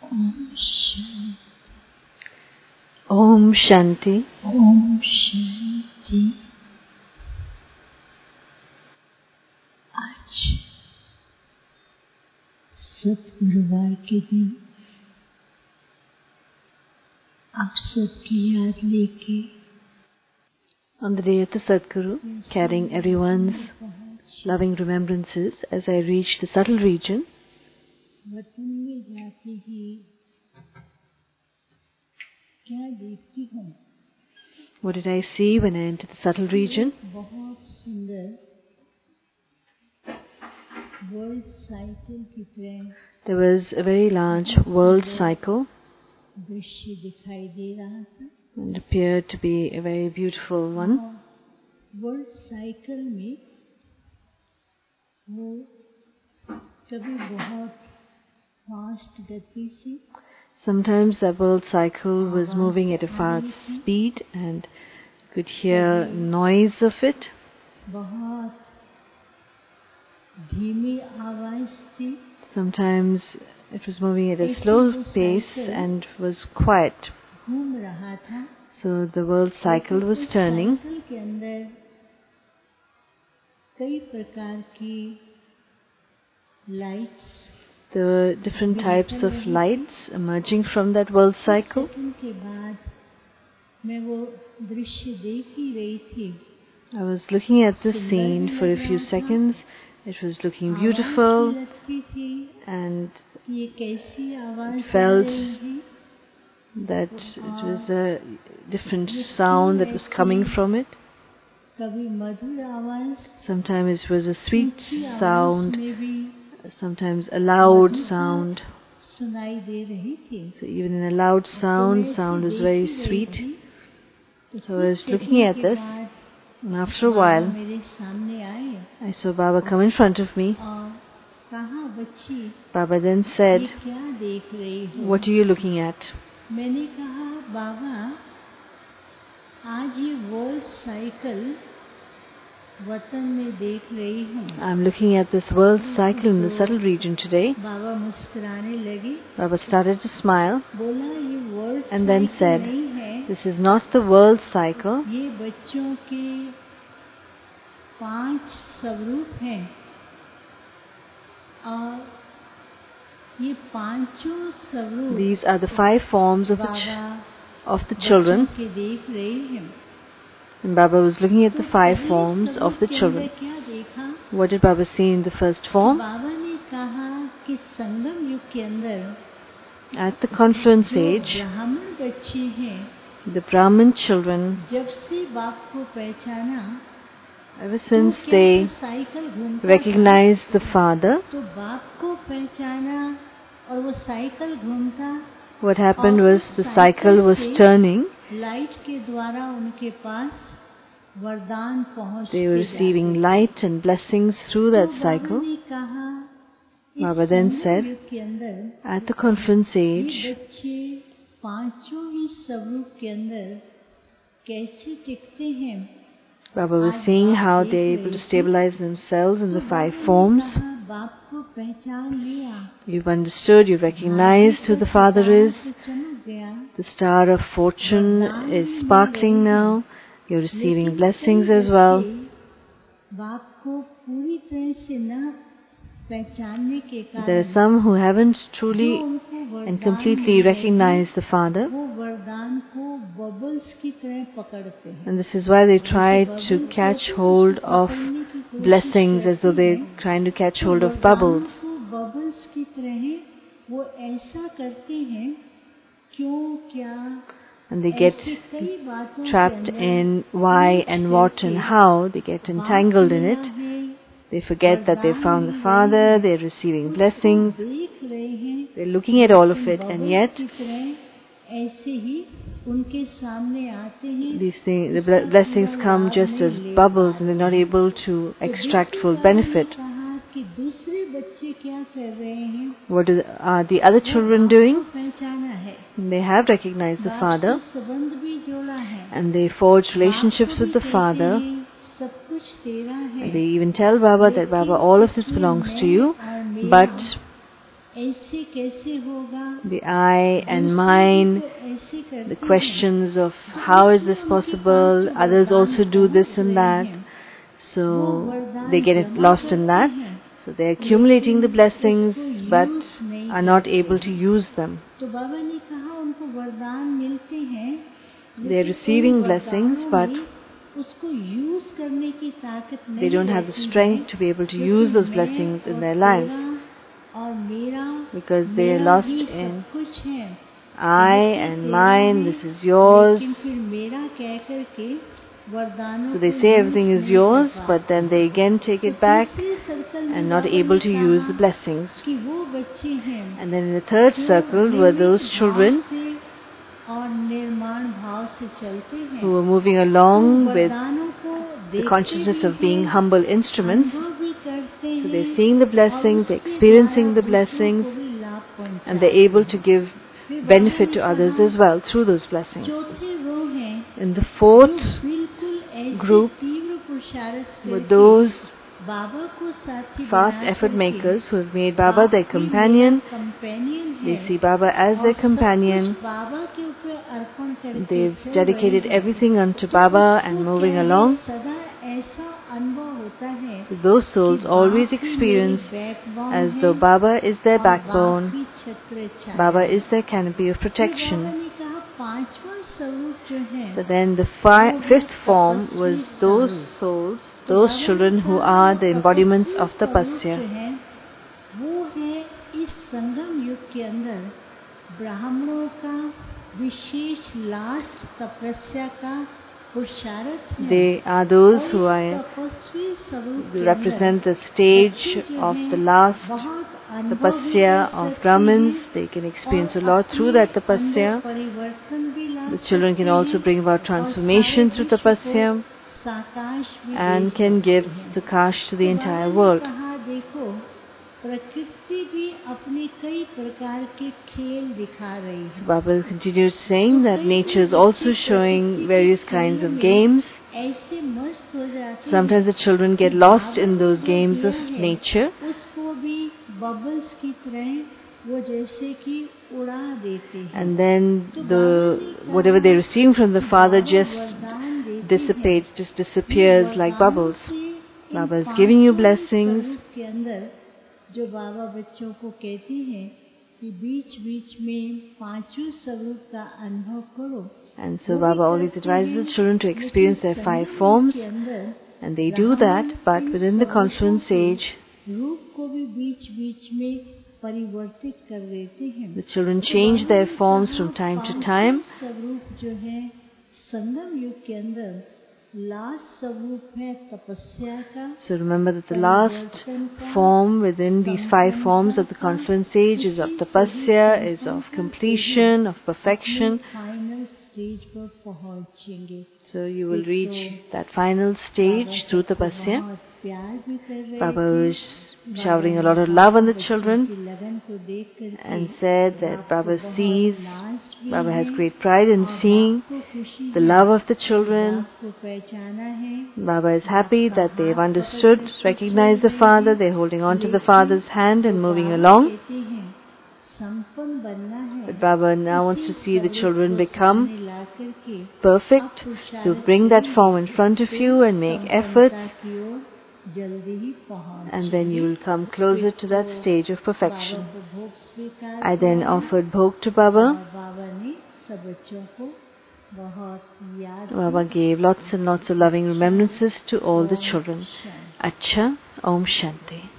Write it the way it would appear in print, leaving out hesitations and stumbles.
Om Shanti. Om Shanti. आज सतगुरुवार के दिन आप सबकी याद लेके On the day of the Sadguru, carrying everyone's loving remembrances as I reach the subtle region, वतन में जाते ही क्या देखती हूँ? what did I see when I entered the subtle region? बहुत सुंदर वर्ल्ड साइकिल की तरह There was a very large world cycle दृश्य दिखाई दे रहा था। and appeared to be a very beautiful one. World cycle में वो कभी बहुत फास्ट गति से, Sometimes the world cycle was moving at a fast speed and you could hear noise of it. बहुत धीमी आवाज थी। Sometimes it was moving at a slow pace and was quiet. घूम रहा था। So the world cycle was turning. Cycle के अंदर कई प्रकार की lights, There were different types of lights emerging from that world cycle. Second के बाद मैं वो दृश्य देख ही रही थी। I was looking at this scene for a few seconds. It was looking beautiful लगती थी and कि ये कैसी आवाज felt आ रही थी। that it was a different sound that was coming from it. कभी मधुर आवाज, Sometimes it was a sweet ऊंची आवाज sound, में भी sometimes a loud sound. सुनाई दे रही थी। So even in a loud sound was very sweet. So I was looking at this, and after a while मेरे सामने आए I saw Baba come in front of me. और कहा, बच्ची Baba then said, ये क्या देख रही हो? "What are you looking at?" मैंने कहा, बाबा आज ये वर्ल्ड साइकिल वतन में देख रही हूँ। I'm looking at this world cycle in the subtle region today. बाबा मुस्कुराने लगे। Baba started to smile बोला, ये world and then cycle said, नहीं है, "This is not the world cycle. ये बच्चों के 5 स्वरूप हैं और ये पांचों स्वरूप These are the 5 forms of Baba the children." बच्चों के देख रही हैं। And Baba was looking at the 5 forms of the children. क्या देखा? What did Baba see in the first form? बाबा ने कहा कि संगम युग के अंदर At the confluence age, ब्राह्मण बच्चे हैं, the Brahmin children, जब से बाप को पहचाना, ever since तो they क्या साइकिल घूमता recognized the Father, था, तो बाप को पहचाना और वो साइकिल घूमता, what happened was the cycle was turning. Light के द्वारा उनके पास वरदान पहुंचते They were receiving light and blessings through that cycle. कहा, Baba then said, के अंदर at the confluence ये age, बच्चे पांचों ही स्वरूप के अंदर कैसे टिकते हैं? Baba was seeing how they are able to stabilize themselves in the 5 forms. बाप को पहचान लिया, You've understood, you've recognized who the Father is. चमक गया, The star of fortune is sparkling now. You're receiving blessings as well. बाप को पूरी तरह से न पहचानने के There are कारण some who haven't truly and completely recognized the Father, वो वरदान को बबल्स की तरह पकड़ते हैं। and this is why they try to catch hold of blessings as though they're trying to catch hold of bubbles. Bubbles की तरह वो ऐसा करते हैं, क्यों क्या, And they get trapped in why and what and how. They get entangled in it. They forget that they found the Father, they're receiving blessings, they're looking at all of it, and yet these things, the blessings come just as bubbles and they're not able to extract full benefit. What are the other children doing? They have recognized the Father and they forge relationships with the Father. And they even tell Baba that, Baba, all of this belongs to you, but कैसे होगा, the I and mine, ऐसे करते the questions of how is this possible, others also do this and that, so they get lost in that. So they are accumulating the blessings but are not able to use them. तो बाबा ने कहा उनको वरदान मिलते हैं, They are receiving blessings but उसको use करने की ताकत नहीं, they don't have the strength to be able to use those blessings in their lives और मेरा because they are lost in कुछ है, I and mine, this is yours. लेकिन फिर मेरा कह करके वरदानों So they say everything is yours, but then they again take it back and not able to use the blessings. कि वो बच्चे हैं And then in the third circle were those children और निर्माण भाव से चलते हैं, who were moving along with वरदानों को the consciousness of being humble instruments. अनुभव भी करते So हैं they're seeing the blessings, they're experiencing the blessings, को भी लाभ पहुंचाते and they're able to give benefit to others as well through those blessings. चौथे वो हैं In the fourth बिल्कुल ऐसे group तीव्र पुरुषार्थ were करके those बाबा को साथी fast बना effort करके makers who have made Baba their companion. Companion They है see Baba as their companion. Baba के ऊपर अर्पण करके They've चल dedicated रहे हैं। everything unto Baba and moving along. सदा ऐसा अनुभव होता है So those souls always experience as though Baba is their backbone, Baba is their canopy of protection. So then the fifth form was those souls, those children who are the embodiments of tapasya. वो है इस संगम युग के अंदर ब्राह्मणों का विशेष last तपस्या का पुरुषार्थ है। They are those who are तपस्वी स्वरूप who represent the stage of the last tapasya of Brahmins. They can experience a lot through that tapasya. The children can also bring about transformation through tapasya and can give the kash to the entire world. देखो प्रकृति भी अपने कई प्रकार के खेल दिखा रही है। Baba continues saying that nature is also showing various kinds of games. ऐसे मस्त हो जाते Sometimes the children get lost in those games of nature. उसको भी बबल्स की तरह वो जैसे कि उड़ा देते हैं। And then whatever they receive from the Father just dissipates, just disappears like bubbles. Baba is giving you blessings. के अंदर जो बाबा बच्चों को कहते हैं कि बीच बीच में पांचों स्वरूप का अनुभव करो। And so Baba always advises the children to experience their 5 forms, and they do that, but within the confluence age, रूप को भी बीच बीच में परिवर्तित कर देते हैं। the children change their forms from time to time. स्वरूप जो है संगम युग के अंदर लास्ट स्वरूप है तपस्या का। So remember that the last form within these 5 forms of the confluence age is of tapasya, is of completion, of perfection. Final stage पर पहुंचेंगे। So you will reach that final stage through tapasya. प्यार भी कर रहे Baba was showering a lot of love on the children लगन को देख कर and said that Baba sees, Baba has great pride in seeing the love of the children. को पहचाना है। Baba is happy that they've understood, recognized the Father, they're holding on to the Father's hand and moving along. कहते हैं संपन्न बनना है। But Baba now wants to see the children become ला करके perfect. So bring that form in front of you and make efforts, की ओर जल्दी ही पहुंच। and then you will come closer to that stage of perfection. भोग स्वीकार I then offered bhog to Baba. बाबा ने सब बच्चों को बहुत याद Baba gave lots and lots of loving remembrances to all the children. Acha, Om Shanti.